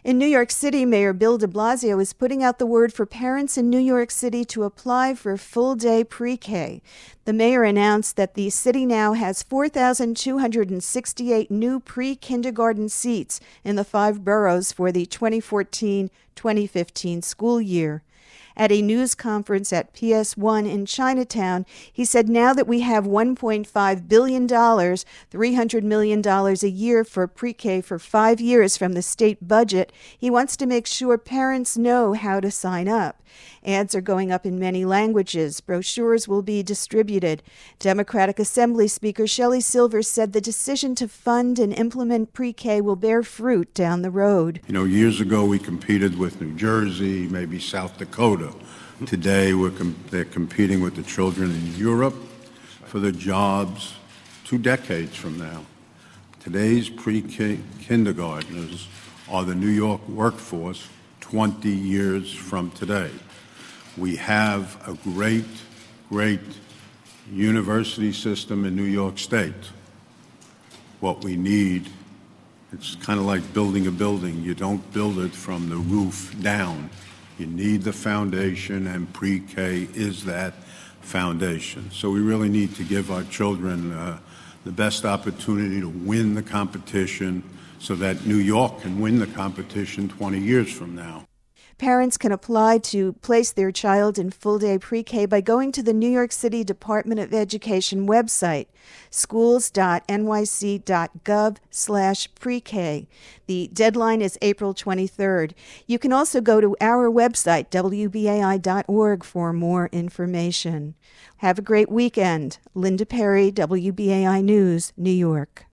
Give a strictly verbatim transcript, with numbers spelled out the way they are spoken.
In New York City, Mayor Bill de Blasio is putting out the word for parents in New York City to apply for full-day pre-K. The mayor announced that the city now has four thousand two hundred sixty-eight new pre-kindergarten seats in the five boroughs for the twenty fourteen twenty fifteen school year. At a news conference at P S one in Chinatown, he said now that we have one point five billion dollars, three hundred million dollars a year for pre-K for five years from the state budget, he wants to make sure parents know how to sign up. Ads are going up in many languages. Brochures will be distributed. Democratic Assembly Speaker Shelley Silvers said the decision to fund and implement pre-K will bear fruit down the road. You know, years ago we competed with New Jersey, maybe South Dakota. Today we're com- they're competing with the children in Europe for the jobs two decades from now. Today's pre-K kindergartners are the New York workforce twenty years from today. We have a great, great university system in New York State. What we need, it's kind of like building a building. You don't build it from the roof down. You need the foundation, and pre-K is that foundation. So we really need to give our children uh, the best opportunity to win the competition so that New York can win the competition twenty years from now. Parents can apply to place their child in full-day pre-K by going to the New York City Department of Education website, schools.nyc.gov slash pre-K. The deadline is April twenty-third. You can also go to our website, W B A I dot org, for more information. Have a great weekend. Linda Perry, W B A I News, New York.